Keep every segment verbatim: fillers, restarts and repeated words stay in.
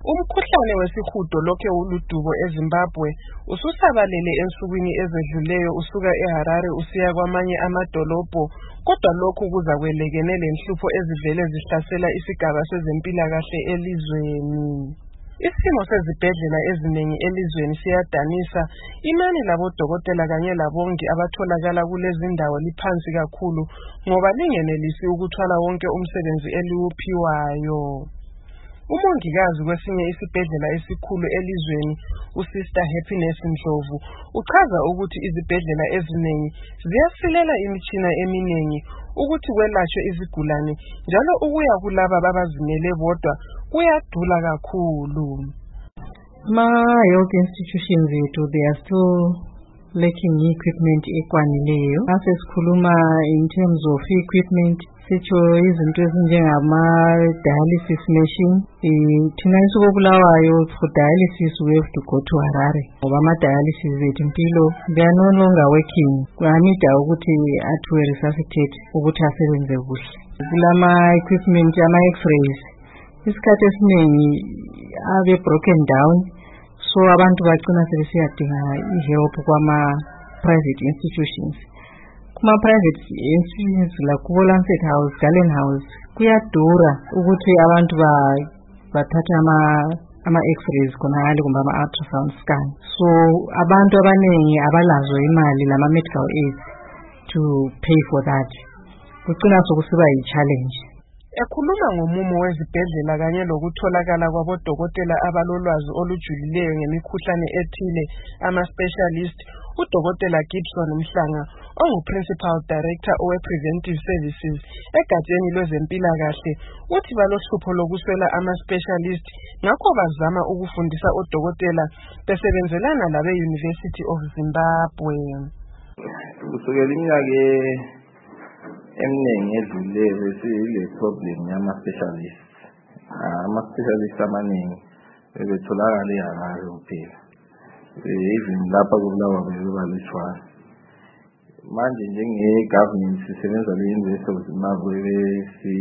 Umkhuhlane wesihudo lokhe uludubo eZimbabwe ususabalele ensukwini ezedluleyo usuka eHarare usiya kwamanye amadolobho, kodwa lokhu kuza kwelekene lenhlupho ezivele zihlasela isigaba sezempilakahle elizweni. Isimo sezibhedlela eziningi elizweni siyadanisa. Inani labodokotela kanye labongi abatholakala kulezi ndawo liphansi kakhulu ngoba lingenelisi ukuthwala wonke umsebenzi eliwuphiwayo. Umongikazi kwesinye isibhedlela esikhulu elizweni, uSister Happiness Ndlovu, uchaza ukuthi izibhedlela eziningi ziyasilela imitshina eminingi ukuthi kwelatshwe izigulane, njalo ukuya kulaba babazimele bodwa kuyadula kakhulu. Ma health institutions yethu they are still lacking equipment ekwanileyo. Ase sikhuluma in terms of equipment, sitsho izinto ezinjengama dialysis machine. Thina isuko Bulawayo for dialysis we have to go to Harare ngoba ama dialysis ethu impilo they are no longer working. Kuyanida ukuthi athiwe resuscitate ukuthi asebenze kuhle. Kulama equipment ama x-rays isikhathi esiningi abe broken down, so abantu bagcina sebesiyadinga i-help kwama private institutions. Kuma private institutions la kubo Lancet House, Galen House kuyadura ukuthi abantu ba bathatha ama ama x-rays khonale kumbe ama ultrasound scan. So abantu abaningi abalazo imali lama medical aids to pay for that. Kucina sokusiba yi-challenge. Ekhuluma ngomumo wezibhedlela kanye lokutholakala kwabodokotela abalolwazi olujulileyo ngemikhuhlane ethile, ama-specialist, uDokotela Gibson Mhlanga, ongu-Principal Director owe-Preventive Services egatsheni lwezempilakahle, uthi balohlupho lokuswela ama-specialist, ngakho bazama ukufundisa odokotela besebenzelana labe-University of Zimbabwe. Kusukela iminyaka eminingi edluleyo sile problem yama specialists. Ama specialists amaningi bebetholakala eHarare kuphela. Even lapha kuBulawayo bebalishwana. Manje njenge government sisebenza le University of Zimbabwe besi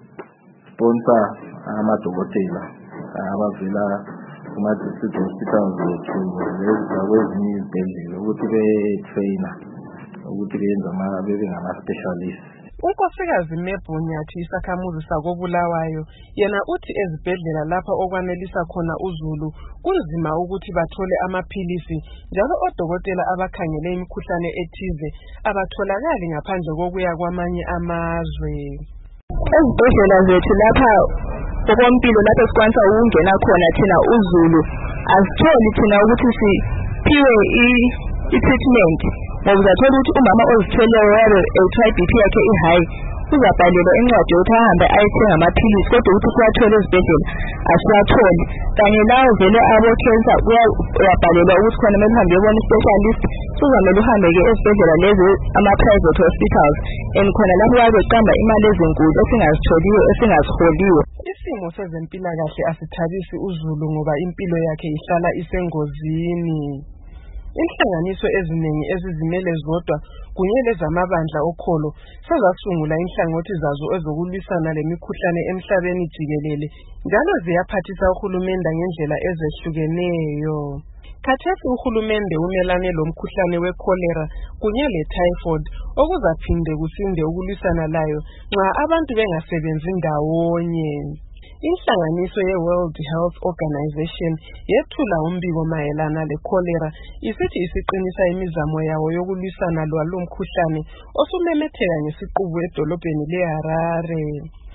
sponsor amadokotela abavela kuma district hospitals wethu lezakwezinye izibhedlela ukuthi be trainer ukuthi benza ama bebe ngama specialists. Unkosikazi Mebonyathi isakhamuzi sakoBulawayo yena uthi ezibhedlela lapha okwanelisa khona uZulu kunzima ukuthi bathole amaphilisi, njalo odokotela abakhangele imikhuhlane ethize abatholakali ngaphandle kokuya kwamanye amazwe. Ezibhedlela zethu lapha okompilo lapha esikwanisa ukungena khona thina uZulu asitholi thina ukuthi siphiwe i-treatment. Ngoba uzathola ukuthi umama ozithweleyo yabe e-try B P yakhe i-high uzabhalelwa incwadi yokuthi ahambe ayethenga amaphilisi, kodwa ukuthi kuwathola ezibhedlela asiwatholi. Kanye lawo vele abo-cancer uyabhalelwa ukuthi khona kumele uhambe uyobona i-specialist, suzamele uhambe-ke ezibhedlela lezi ama-private hospitals and khona lapho babe beqamba imali ezinkulu esingazitholiyo esingaziholiyo. Isimo sezempilakahle asithabisi uZulu ngoba impilo yakhe ihlala isengozini. Inhlanganiso eziningi ezizimele zodwa kunye lezamabandla okholo sezasungula inhlangothi zazo ezokulwisana lemikhuhlane emhlabeni jikelele, njalo ziyaphathisa uhulumende ngendlela ezehlukeneyo. Khathesi uhulumende umelane lomkhuhlane we-cholera kunye le-typhoid okuzaphinde kusinde ukulwisana layo nxa abantu bengasebenzi ndawonye. Inhlanganiso ye-World Health Organization yethula umbiko mayelana le-cholera isithi isiqinisa imizamo yawo yokulwisana lwalo mkhuhlane osumemetheka ngesiqubu edolobheni leHarare.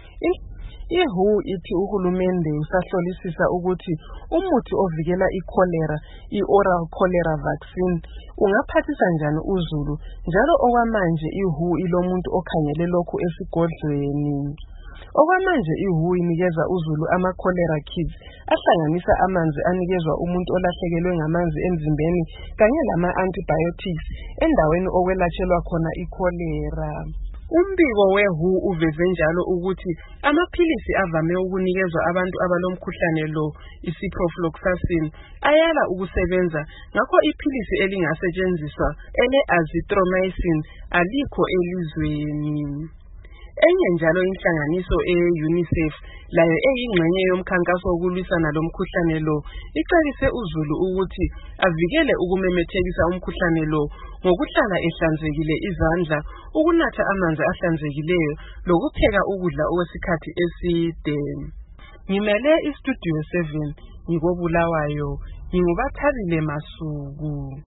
I-W H O ithi uhulumende usahlolisisa ukuthi umuthi ovikela i-cholera, i-oral cholera vaccine, ungaphathisa njani uZulu, njalo okwamanje I-W H O ilomuntu okhangele lokhu esigodlweni. Okwamanje I-W H O inikeza uZulu ama-cholera kits ahlanganisa amanzi anikezwa umuntu olahlekelwe ngamanzi emzimbeni kanye lama-antibiotics endaweni okwelatshelwa khona i-cholera. Umbiko we-W H O uveze njalo ukuthi amaphilisi avame ukunikezwa abantu abalomkhuhlane lo, i-ciprofloxacin, ayala ukusebenza, ngakho iphilisi elingasetshenziswa ele-azithromycin alikho elizweni. Enye njalo inhlanganiso e-UNICEF layo eyingxenye yomkhankaso wokulwisana lomkhuhlane lo icebise uZulu ukuthi avikele ukumemethekisa umkhuhlane lo ngokuhlala ehlanzekile izandla, ukunatha amanzi ahlanzekileyo lokupheka ukudla okwesikhathi eside. Ngimele iStudio seven ngikobulawayo, ngingubathabile Masuku.